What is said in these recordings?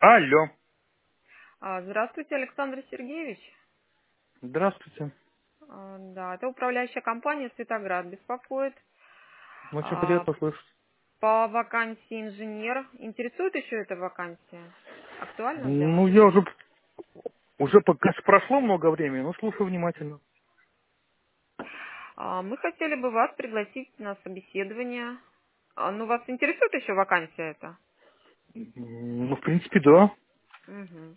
Алло. Здравствуйте, Александр Сергеевич. Здравствуйте. Да, это управляющая компания «Светоград» беспокоит Очень а, приятно слышать. по вакансии инженер. Интересует еще эта вакансия? Актуальна для вас? Ну, я уже пока прошло много времени, но слушаю внимательно. Мы хотели бы вас пригласить на собеседование. Ну, вас интересует еще вакансия эта? Ну, в принципе, да. Мгм.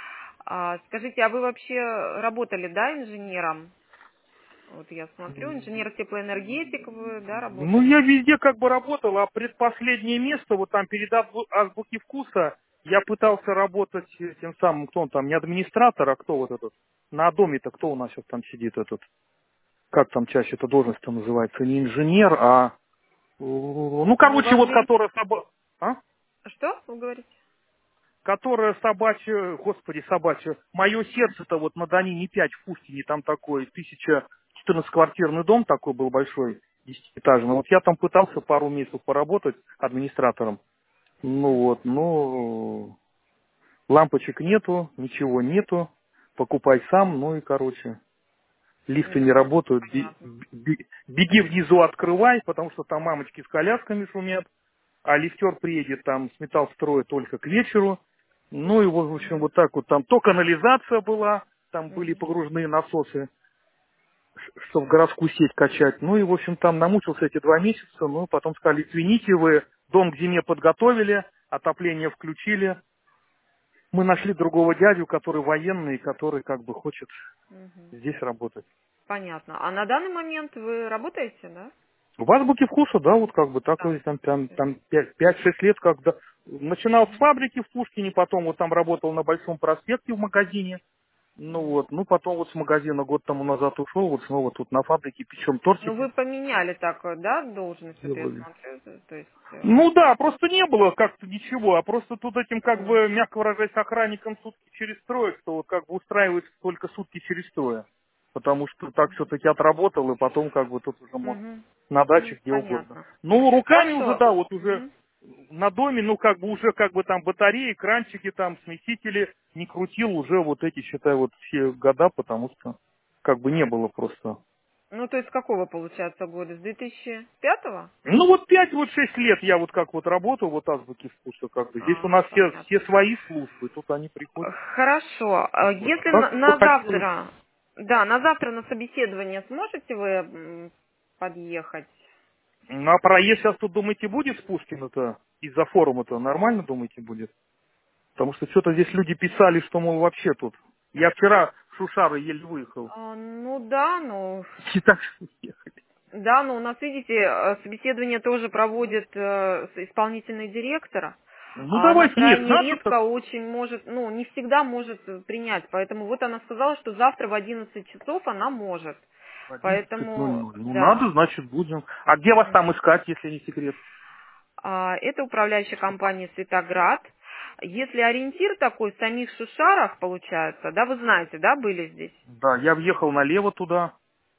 Скажите, а вы вообще работали, да, инженером? Вот я смотрю, инженер-теплоэнергетик вы, да, Ну, я работали? везде как бы работал, а предпоследнее место, вот там перед азбуки вкуса, я пытался работать тем самым, кто он там, не администратор, а кто вот этот, на доме-то, кто у нас сейчас там сидит этот, как там чаще эта должность-то называется, не инженер, а, ну, Ну, у короче, вас вот же... которая а? Что вы говорите? Которая собачья, господи, собачья, мое сердце-то вот на Донине 5 в Пустине, там такой 1014-квартирный дом такой был большой, 10-этажный. Вот я там пытался пару месяцев поработать администратором. Ну вот, ну, лампочек нету, ничего нету, покупай сам, ну и короче, лифты не работают, Понятно. беги внизу, открывай, потому что там мамочки с колясками шумят, а лифтер приедет там с металлстроя только к вечеру. Ну и вот, в общем, вот так вот там то канализация была, там были Мгм. погружные насосы, чтобы городскую сеть качать. Ну и, в общем, там намучился эти 2 месяца, ну потом сказали, извините, вы дом к зиме подготовили, отопление включили. Мы нашли другого дядю, который военный, который как бы хочет Мгм. здесь работать. Понятно. А на данный момент вы работаете, да? В азбуке вкуса, да, вот как бы так Да. вот там 5-6 лет, когда начинал с Мгм. фабрики в Пушкине, потом вот там работал на Большом проспекте в магазине, ну Мгм. вот, ну потом вот с магазина год тому назад ушел, вот снова тут на фабрике печем Ну, тортики. вы поменяли так, да, должность, вот я Делали. смотрю, то есть... Ну да, просто не было как-то ничего, а просто тут этим, как Мгм. бы, мягко выражаясь, охранникам сутки через трое, что вот как бы устраивается только сутки через трое. Потому что так все-таки отработал, и потом как бы тут уже можно Мгм. на Ну, даче, где угодно. понятно. Ну, руками уже, Хорошо. да, вот уже Мгм. на доме, ну, как бы уже, как бы там батареи, кранчики, там, смесители не крутил уже вот эти, считай, вот все года, потому что как бы не было просто. Ну, то есть с какого, получается, года? С 2005-го? Ну вот 5-6 лет я вот как вот работаю, вот азбуки вкуса как бы. Здесь у нас все Понятно. свои службы, тут они приходят. Хорошо. Вот. Если Как бы на хотелось. завтра, да, на завтра на собеседование сможете вы подъехать? Ну а проезд сейчас тут, думаете, будет с Пушкина-то? Из-за форума-то нормально, думаете, будет? Потому что что-то здесь люди писали, что, мол, вообще тут. Я вчера в Шушары еле выехал. Ну да, ну И так что ехали. да, но у нас, видите, собеседование тоже проводит исполнительный директор, Ну а она давайте, нет, крайне надо так. редко очень может, ну, не всегда может принять. Поэтому вот она сказала, что завтра в 11 часов она может. Поэтому, 11:00. Ну да. надо, значит, будем. А где вас там искать, если не секрет? Это управляющая компания «Светоград». Если ориентир такой в самих Шушарах получается, да, вы знаете, да, были здесь? Да, я въехал налево туда,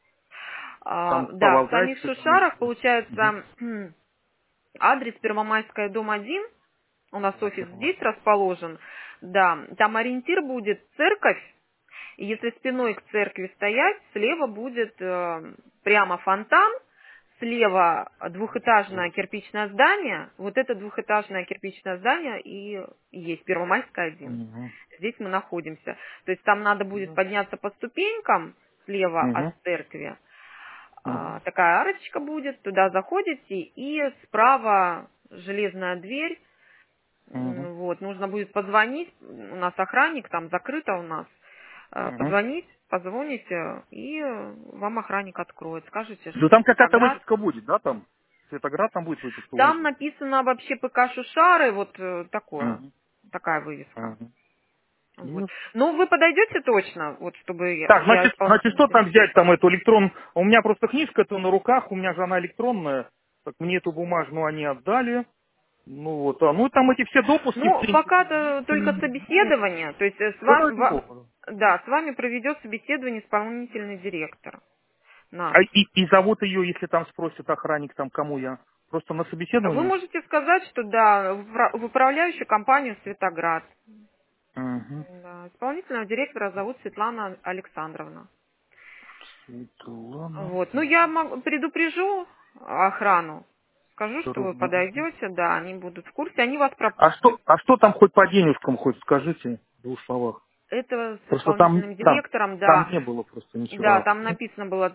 там по Да, в самих Волгайской, там Шушарах эти. Мгм. получается адрес Первомайская, дом 1. У нас Да, офис здесь Первомайская. расположен. Да, там ориентир будет церковь. И если спиной к церкви стоять, слева будет прямо фонтан, слева двухэтажное кирпичное здание. Вот это двухэтажное кирпичное здание и есть Первомайская 1. Мгм. Здесь мы находимся. То есть там надо будет подняться по ступенькам слева от Мгм. церкви. Мгм. Такая арочка будет, туда заходите, и справа железная дверь. Мгм. Вот, нужно будет позвонить, у нас охранник, там закрыто у нас. Мгм. Позвонить, позвоните, и вам охранник откроет. Скажете, Ну что там какая-то Светоград. выписка будет, да, там? Светоград там будет выписка Там увидеть. написано вообще ПК Шушары, вот такое, Мгм. такая вывеска. Мгм. Вот. Ну, Ну, вы подойдете точно, вот чтобы так, я значит, исполнительный что там директор. взять, там эту электрон... У меня просто книжка-то на руках, у меня же она электронная. Так мне эту бумажную они отдали. Ну вот, ну там эти все допуски, в Ну, принципе, пока-то есть. только Ну, собеседование, то есть да, неплохо. да, с вами проведет собеседование исполнительный директор наш. А и зовут ее, если там спросят охранник, там кому я Просто на Вы собеседовании? можете сказать, что да, в управляющую компанию «Светоград». Угу. Да, исполнительного директора зовут Светлана Александровна. Светлана. Вот. Ну, я предупрежу охрану. Скажу, что вы Здорово. подойдете, да, они будут в курсе, они вас пропустят. А что там хоть по денежкам, хоть скажите в двух словах? Это с Просто там, исполнительным там, директором, там да. не было просто ничего Да, разного. там Ну, написано было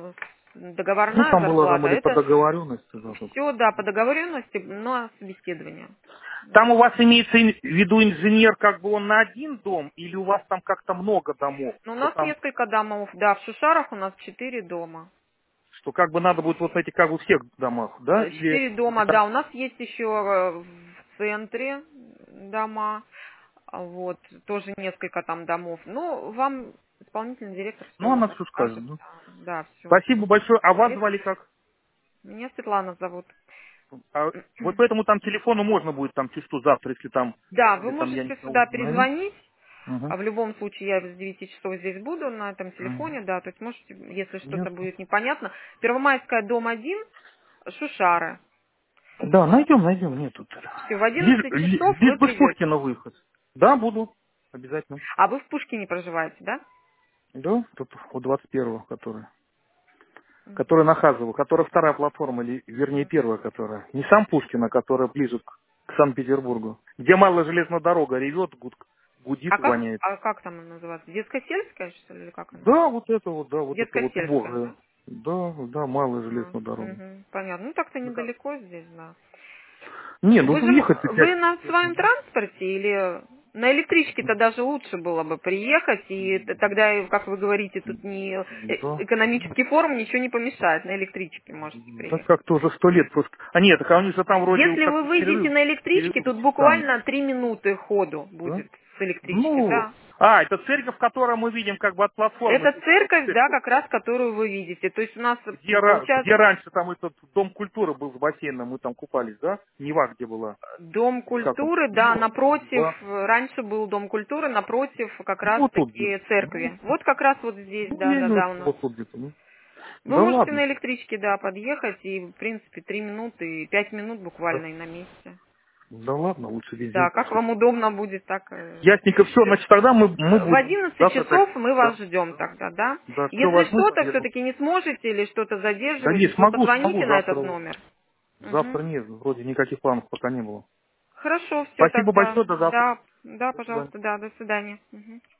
ну, договорная там было там зарплата. или по Это договоренности. Да, тут. все, да, по договоренности, но собеседование. Там у вас имеется в виду инженер, как бы он на один дом, или у вас там как-то много домов? Но у Что нас там, несколько домов, да, в Шушарах у нас 4 дома. что как бы надо будет вот эти как бы всех домах, да? Или 4 дома, так? да, у нас есть еще в центре дома, вот, тоже несколько там домов. Ну, вам исполнительный директор все Ну, она уже все скажет, скажет. Да. да, все. Спасибо большое. А вас звали как? Меня Светлана зовут. А вот поэтому там телефону можно будет там чувству завтра, если там, Да, вы или там я можете никого сюда не найду. перезвонить. Угу. А в любом случае я с 9 часов здесь буду на этом Угу. телефоне, да, то есть можете, если что-то Ясно. будет непонятно. Первомайская, дом 1, Шушары. Да, найдем, нет тут. Все, в 11 часов Лишь вы бы с придете. Пушкина выход. Да, буду. Обязательно. А вы в Пушкине проживаете, да? Да, тут у 21-го, которая на Хазово, которая вторая платформа, или вернее первая, которая. Не сам Пушкин, а которая ближе к Санкт-Петербургу. Где малая железная дорога ревет, гудит, воняет. А как там она называется? Детско-сельская, что ли, или как она? Да, вот это вот Детско-сельская, убогая. да? Да, малая А, железная дорога. мгм, понятно. Ну, так-то Ну как? недалеко здесь, да. Не, ну Вы же, уехать-то вы 5. на своем транспорте или на электричке-то даже лучше было бы приехать, и тогда, как вы говорите, тут не Да. экономический форум, ничего не помешает, на электричке можете Да приехать. как-то уже 100 лет просто. А нет, так а у них же там вроде Если как вы выйдете перерыв, на электричке, перерыв тут специальный. буквально 3 минуты ходу Да? будет с электрички, Ну, да. это церковь, которую мы видим как бы от платформы. Это церковь, да, как раз, которую вы видите. То есть у нас Где получается раньше там этот дом культуры был с бассейном, мы там купались, да? Нева где была. Дом Как он? культуры, да, Ну, напротив, да. раньше был дом культуры, напротив как раз Ну, вот тут где-то. таки церкви. Вот как раз вот здесь, Ну, да, я да, ее да, у нас. вот тут где-то, ну. Вы Да можете ладно. на электричке, да, подъехать, и, в принципе, 3 минуты, 5 минут Да, буквально и на месте. да ладно, лучше везде Да, как пошли. вам удобно будет, так... Ясненько, все, значит, тогда мы В будем. 11 Завтра так. часов мы вас Да. ждем тогда, да? Да, все Если возьму и что-то подъеду. все-таки не сможете или что-то Да не, задерживаетесь, вы смогу позвоните на завтра. этот номер. Завтра Мгм. нет, вроде никаких планов пока не было. Хорошо, все Спасибо тогда. большое, до завтра. Да, да, До свидания. пожалуйста, да, до свидания. Мгм.